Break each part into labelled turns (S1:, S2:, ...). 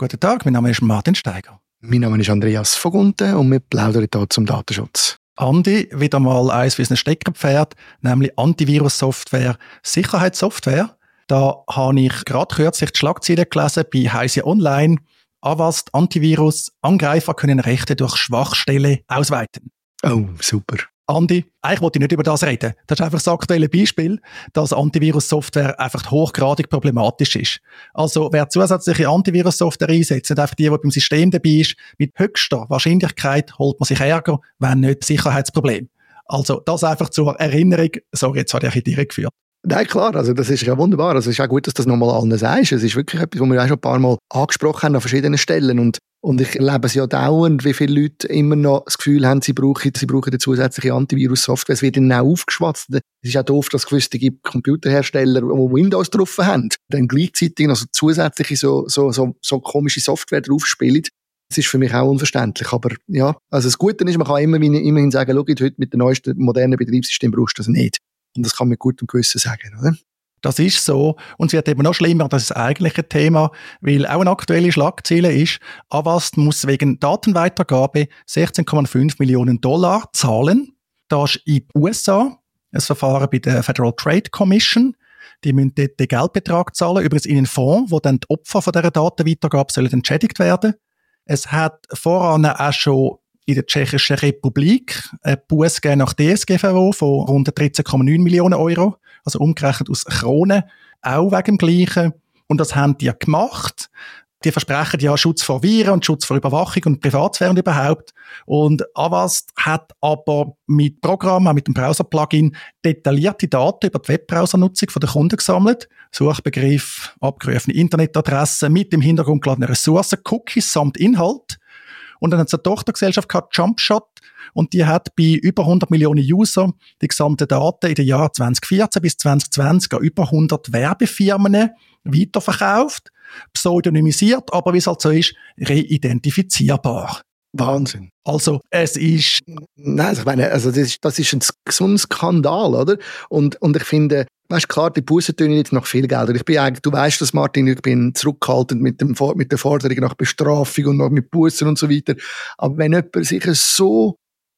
S1: guten Tag, mein Name ist Martin Steiger.
S2: Mein Name ist Andreas Vogunten und wir plaudern hier zum Datenschutz.
S1: Andi, wieder mal eins für ein Steckerpferd, nämlich Antivirus-Software, Sicherheitssoftware. Da habe ich gerade kürzlich die Schlagzeile gelesen bei Heise Online. Avast Antivirus, Angreifer können Rechte durch Schwachstelle ausweiten.
S2: Oh, super.
S1: Andi, eigentlich wollte ich nicht über das reden. Das ist einfach das aktuelle Beispiel, dass Antivirus-Software einfach hochgradig problematisch ist. Also wer zusätzliche Antivirus-Software einsetzt, nicht einfach die beim System dabei ist, mit höchster Wahrscheinlichkeit holt man sich Ärger, wenn nicht Sicherheitsproblem. Also das einfach zur Erinnerung. Sorry, jetzt habe ich ein bisschen geführt.
S2: Nein, klar, also das ist ja wunderbar. Also es ist auch gut, dass du das nochmal allen sagst. Es ist wirklich etwas, was wir auch schon ein paar Mal angesprochen haben an verschiedenen Stellen. Und ich erlebe es ja dauernd, wie viele Leute immer noch das Gefühl haben, sie brauchen eine zusätzliche Antivirus-Software. Es wird ihnen auch aufgeschwatzt. Es ist auch doof, dass gewisse Computerhersteller, die Windows drauf haben, dann gleichzeitig noch so zusätzliche so komische Software draufspielen. Das ist für mich auch unverständlich. Aber ja, also das Gute ist, man kann immerhin sagen, schau, heute mit dem neuesten modernen Betriebssystem brauchst du das nicht. Und das kann man gut und Gewissen sagen, oder?
S1: Das ist so. Und es wird eben noch schlimmer, das ist das eigentliche Thema, weil auch eine aktuelle Schlagzeile ist, Avast muss wegen Datenweitergabe 16,5 Millionen $, zahlen. Das ist in den USA ein Verfahren bei der Federal Trade Commission. Die müssen dort den Geldbetrag zahlen, übrigens in einen Fonds, wo dann die Opfer von dieser Datenweitergabe sollen entschädigt werden. Es hat voran auch schon in der Tschechischen Republik ein Buß gegeben nach DSGVO von rund 13,9 Millionen €, also umgerechnet aus Kronen, auch wegen dem Gleichen. Und das haben die ja gemacht. Die versprechen ja Schutz vor Viren und Schutz vor Überwachung und Privatsphäre und überhaupt. Und Avast hat aber mit Programmen, auch mit dem Browser-Plugin, detaillierte Daten über die Webbrowsernutzung der Kunden gesammelt. Suchbegriff, abgerufene Internetadressen mit im Hintergrund geladene Ressourcen, Cookies samt Inhalt. Und dann hat es eine Tochtergesellschaft gehabt, Jumpshot, und die hat bei über 100 Millionen User die gesamten Daten in den Jahren 2014 bis 2020 an über 100 Werbefirmen weiterverkauft, pseudonymisiert, aber wie es halt so ist, reidentifizierbar.
S2: Wahnsinn.
S1: Also, es ist...
S2: Nein, ich meine, also das ist so ein Skandal, oder? Und ich finde, weißt, klar, die Bussen tun jetzt nach viel Geld. Ich bin eigentlich, du weißt das, Martin, ich bin zurückhaltend mit der Forderung nach Bestrafung und noch mit Bussen und so weiter. Aber wenn jemand sich so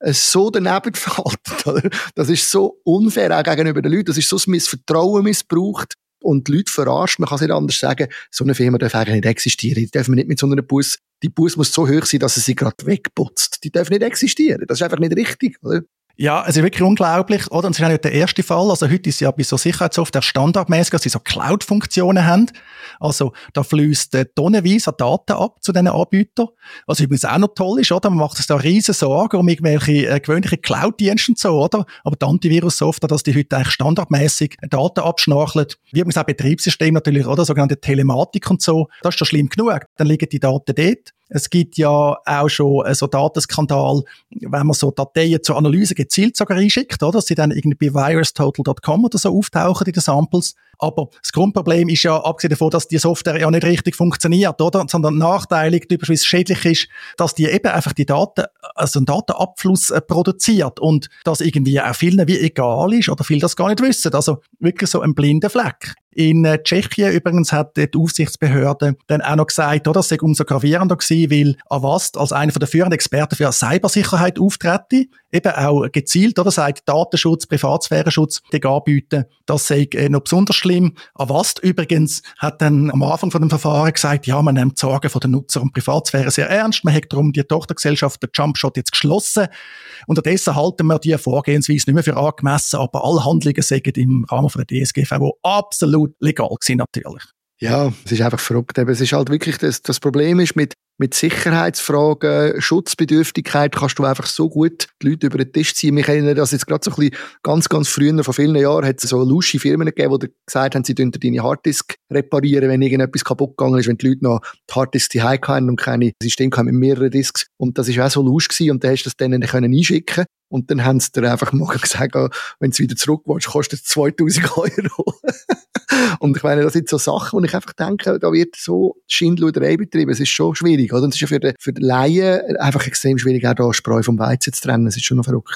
S2: daneben verhält, oder? Das ist so unfair auch gegenüber den Leuten, das ist so ein Vertrauen missbraucht und die Leute verarscht, man kann es nicht anders sagen, so eine Firma darf eigentlich nicht existieren. Die dürfen wir nicht mit so einer Bus, die Bus muss so hoch sein, dass sie gerade wegputzt. Die dürfen nicht existieren. Das ist einfach nicht richtig, oder?
S1: Ja, es ist wirklich unglaublich, oder? Und es ist auch nicht der erste Fall. Also heute ist ja bei so Sicherheitssoftware standardmäßig, dass sie so Cloud-Funktionen haben. Also da fließt tonnenweise Daten ab zu diesen Anbietern. Was übrigens auch noch toll ist, oder? Man macht sich da riesen Sorgen um irgendwelche gewöhnliche Cloud-Dienste und so, oder? Aber die Antivirus-Software, dass die heute eigentlich standardmäßig Daten abschnachelt. Wie übrigens auch Betriebssystem natürlich, oder? Sogenannte Telematik und so. Das ist schon schlimm genug. Dann liegen die Daten dort. Es gibt ja auch schon so Datenskandal, wenn man so Dateien zur Analyse gezielt sogar einschickt, oder? Dass sie dann irgendwie bei virustotal.com oder so auftauchen in den Samples. Aber das Grundproblem ist ja, abgesehen davon, dass die Software ja nicht richtig funktioniert, oder? Sondern nachteilig, typischerweise schädlich ist, dass die eben einfach die Daten, also einen Datenabfluss produziert und das irgendwie auch vielen wie egal ist oder viele das gar nicht wissen. Also wirklich so ein blinder Fleck. In Tschechien übrigens hat die Aufsichtsbehörde dann auch noch gesagt, oder, es sei umso gravierender gewesen, weil Avast als einer der führenden Experten für Cybersicherheit auftrete, eben auch gezielt, oder, sagt Datenschutz, Privatsphärenschutz, die anbieten, das sei noch besonders schlimm. Avast übrigens hat dann am Anfang von dem Verfahren gesagt, ja, man nimmt die Sorgen von den Nutzer und Privatsphäre sehr ernst, man hat darum die Tochtergesellschaft, der Jumpshot, jetzt geschlossen. Unterdessen halten wir die Vorgehensweise nicht mehr für angemessen, aber alle Handlungen seien im Rahmen von der DSGVO absolut legal gewesen, natürlich.
S2: Ja, es ist einfach verrückt. Es ist halt wirklich, das Problem ist mit Sicherheitsfragen, Schutzbedürftigkeit kannst du einfach so gut die Leute über den Tisch ziehen. Wir kennen das jetzt gerade so ein bisschen ganz früher, vor vielen Jahren, hat es so lusche Firmen gegeben, die gesagt haben, sie dürfen deine Harddisk reparieren, wenn irgendetwas kaputt gegangen ist, wenn die Leute noch die Harddisk zu Hause hatten und keine Systeme mit mehreren Disks. Und das ist auch so lusch gewesen und dann hast du das denen können einschicken. Und dann haben sie dir einfach morgen gesagt, wenn du wieder zurück willst, kostet es 2000 €. Und ich meine, das sind so Sachen, wo ich einfach denke, da wird so Schindluderei betrieben. Es ist schon schwierig, oder? Und es ist ja für den Laien einfach extrem schwierig, auch da Spreu vom Weizen zu trennen. Es ist schon noch verrückt. Ja.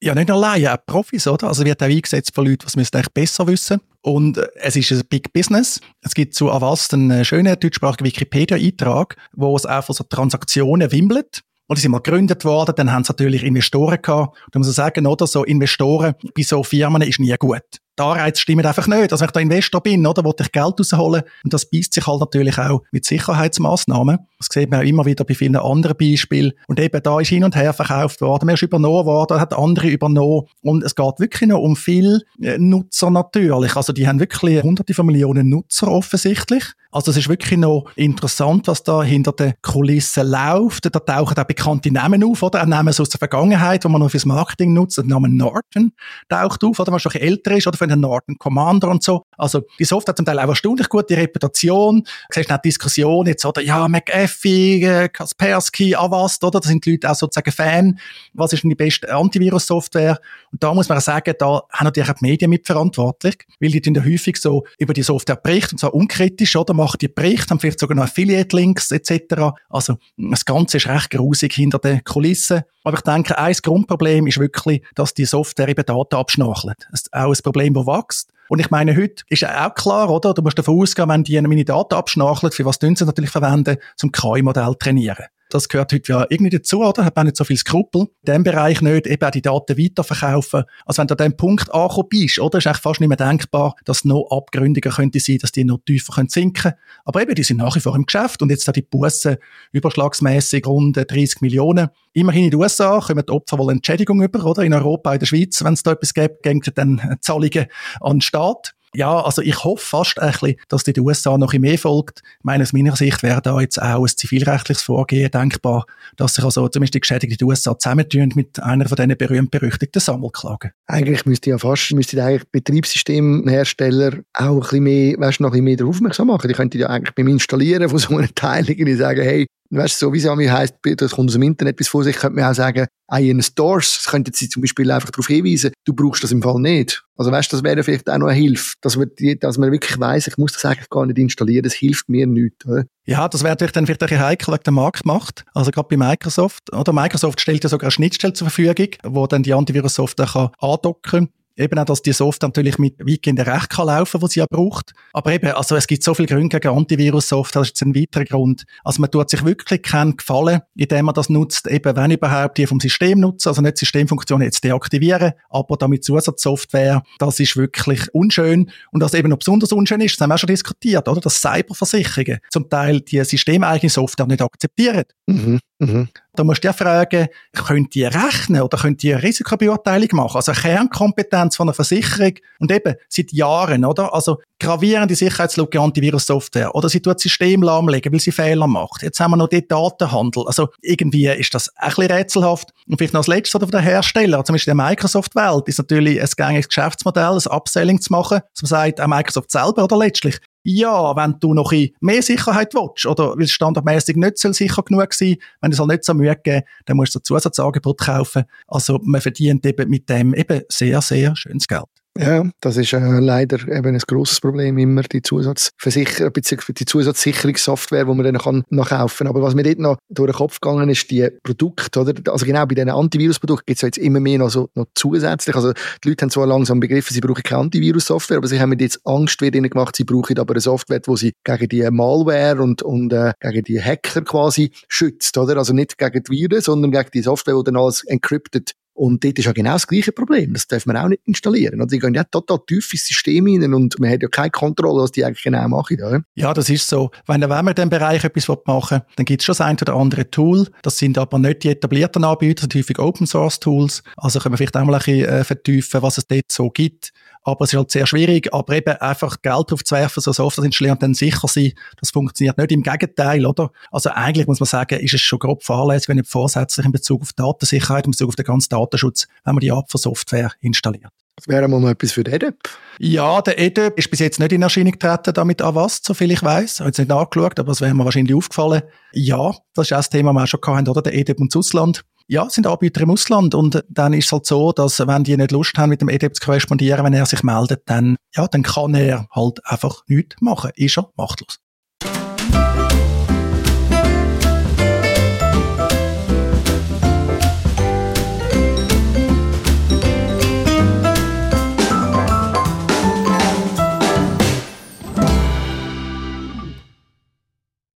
S1: Ja, nicht nur Laien, auch Profis, oder? Also wird auch eingesetzt von Leuten, die es eigentlich besser wissen. Und es ist ein Big Business. Es gibt zu Avast einen schönen deutschsprachigen Wikipedia-Eintrag, wo es auch von so Transaktionen wimmelt. Und die sind mal gegründet worden, dann haben sie natürlich Investoren gehabt. Da muss man sagen, oder? So Investoren bei so Firmen ist nie gut. Die Anreize stimmen einfach nicht. Also wenn ich da Investor bin, oder, will ich Geld rausholen. Und das beißt sich halt natürlich auch mit Sicherheitsmaßnahmen. Das sieht man auch immer wieder bei vielen anderen Beispielen. Und eben da ist hin und her verkauft worden. Man ist übernommen worden, hat andere übernommen. Und es geht wirklich noch um viel Nutzer natürlich. Also die haben wirklich hunderte von Millionen Nutzer offensichtlich. Also es ist wirklich noch interessant, was da hinter den Kulissen läuft. Da tauchen auch bekannte Namen auf, oder? Auch Namen aus der Vergangenheit, die man noch fürs Marketing nutzt. Der Name Norton taucht auf, oder? Was schon ein bisschen älter ist, oder? Von den Norton Commander und so. Also die Software hat zum Teil auch erstaunlich gute Reputation. Du siehst auch die Diskussion jetzt, oder? Ja, McAfee, Kaspersky, Avast, oder? Da sind die Leute auch sozusagen Fan. Was ist denn die beste Antivirus-Software? Und da muss man sagen, da haben natürlich auch die Medien mitverantwortlich, weil die tun ja häufig so über die Software berichten, und so unkritisch, oder? Machen die Berichte, haben vielleicht sogar noch Affiliate-Links etc. Also das Ganze ist recht grusig hinter den Kulissen. Aber ich denke, ein Grundproblem ist wirklich, dass die Software eben Daten abschnachelt. Das ist auch ein Problem, das wächst. Und ich meine, heute ist ja auch klar, oder? Du musst davon ausgehen, wenn die meine Daten abschnachelt, für was tun sie natürlich verwenden, zum KI-Modell trainieren. Das gehört heute ja irgendwie dazu, oder? Hat man nicht so viel Skrupel. In diesem Bereich nicht, eben auch die Daten weiterverkaufen. Also wenn du an diesem Punkt angekommen bist, oder? Ist eigentlich fast nicht mehr denkbar, dass es noch abgründiger könnte sein, dass die noch tiefer sinken können. Aber eben, die sind nach wie vor im Geschäft. Und jetzt da die Bussen überschlagsmässig rund 30 Millionen. Immerhin in den USA kommen die Opfer wohl Entschädigung über, oder? In Europa, in der Schweiz, wenn es da etwas gibt, gehen dann Zahlungen an den Staat. Ja, also ich hoffe fast ein bisschen, dass die USA noch ein bisschen mehr folgt. Ich meine, aus meiner Sicht wäre da jetzt auch ein zivilrechtliches Vorgehen denkbar, dass sich also zumindest die Geschädigten USA zusammentun mit einer von diesen berühmt-berüchtigten Sammelklagen.
S2: Eigentlich müsste Betriebssystemhersteller auch ein bisschen mehr, noch ein bisschen mehr darauf aufmerksam machen. Die könnten ja eigentlich beim Installieren von so einem Teil irgendwie sagen, hey, weißt du, so wie es an mir heisst, das kommt aus dem Internet bis vor sich, könnte man auch sagen, in Stores, das könnten sie zum Beispiel einfach darauf hinweisen, du brauchst das im Fall nicht. Also weißt du, das wäre vielleicht auch noch eine Hilfe, dass man wirklich weiss, ich muss das eigentlich gar nicht installieren, das hilft mir nicht. Oder?
S1: Ja, das wäre natürlich dann vielleicht ein bisschen heikel wegen der Marktmacht. Also gerade bei Microsoft. Oder Microsoft stellt ja sogar eine Schnittstelle zur Verfügung, wo dann die Antivirus-Software andocken kann. Eben auch, dass die Software natürlich mit weitgehenden Recht kann laufen, die sie ja braucht. Aber eben, also es gibt so viele Gründe gegen Antivirus-Software, das ist jetzt ein weiterer Grund. Also man tut sich wirklich keinen Gefallen, indem man das nutzt, eben wenn überhaupt die vom System nutzen, also nicht die Systemfunktionen jetzt deaktivieren, aber damit Zusatzsoftware, das ist wirklich unschön. Und was eben noch besonders unschön ist, das haben wir auch schon diskutiert, oder? Dass Cyberversicherungen zum Teil die systemeigene Software nicht akzeptieren. Da musst du ja fragen, könnt ihr rechnen oder könnt ihr eine Risikobeurteilung machen? Also eine Kernkompetenz von einer Versicherung und eben seit Jahren, oder? Also gravierende Sicherheitslücke Antivirus-Software oder sie tut das System lahmlegen, weil sie Fehler macht. Jetzt haben wir noch den Datenhandel. Also irgendwie ist das ein bisschen rätselhaft. Und vielleicht noch als letztes oder von der Hersteller, zum Beispiel in der Microsoft-Welt, ist natürlich ein gängiges Geschäftsmodell, ein Upselling zu machen, dass man sagt, auch Microsoft selber oder letztlich, ja, wenn du noch ein mehr Sicherheit willst, oder weil es standardmäßig nicht sicher genug sein, wenn es halt nicht so Mühe geben, dann musst du ein Zusatzangebot kaufen. Also man verdient eben mit dem eben sehr, sehr schönes Geld.
S2: Ja, das ist leider eben ein grosses Problem, immer die die Zusatzsicherungssoftware, die man dann noch kaufen kann. Aber was mir dort noch durch den Kopf gegangen ist, die Produkte, oder? Also genau bei diesen Antivirusprodukten gibt es ja jetzt immer mehr noch zusätzlich. Also die Leute haben zwar langsam begriffen, sie brauchen keine Antivirus-Software, aber sie haben jetzt Angst wird ihnen gemacht, sie brauchen aber eine Software, die sie gegen die Malware und gegen die Hacker quasi schützt, oder? Also nicht gegen die Viren, sondern gegen die Software, die dann alles encrypted. Und dort ist ja genau das gleiche Problem. Das darf man auch nicht installieren. Also die gehen ja total tief ins System rein und man hat ja keine Kontrolle, was die eigentlich genau machen. Ja,
S1: ja, das ist so. Wenn man in diesem Bereich etwas machen will, dann gibt es schon das ein oder andere Tool. Das sind aber nicht die etablierten Anbieter, das sind häufig Open-Source-Tools. Also können wir vielleicht auch mal ein bisschen vertiefen, was es dort so gibt. Aber es ist halt sehr schwierig. Aber eben einfach Geld drauf zu werfen, so Software installieren und dann sicher sein, das funktioniert nicht. Im Gegenteil, oder? Also eigentlich muss man sagen, ist es schon grob fahrlässig, wenn nicht vorsätzlich in Bezug auf Datensicherheit, in Bezug auf den ganzen Datenschutz, wenn man die Art von Software installiert.
S2: Das wäre mal noch etwas für den EDEP.
S1: Ja, der EDEP ist bis jetzt nicht in Erscheinung getreten, damit Avast, so viel ich weiss. Ich habe jetzt nicht nachgeschaut, aber es wäre mir wahrscheinlich aufgefallen. Ja, das ist auch das Thema, das wir auch schon hatten, oder? Der EDEP und das Ausland. Ja, es sind Anbieter im Ausland und dann ist es halt so, dass wenn die nicht Lust haben, mit dem EDEP zu korrespondieren, wenn er sich meldet, dann kann er halt einfach nichts machen. Ist er machtlos.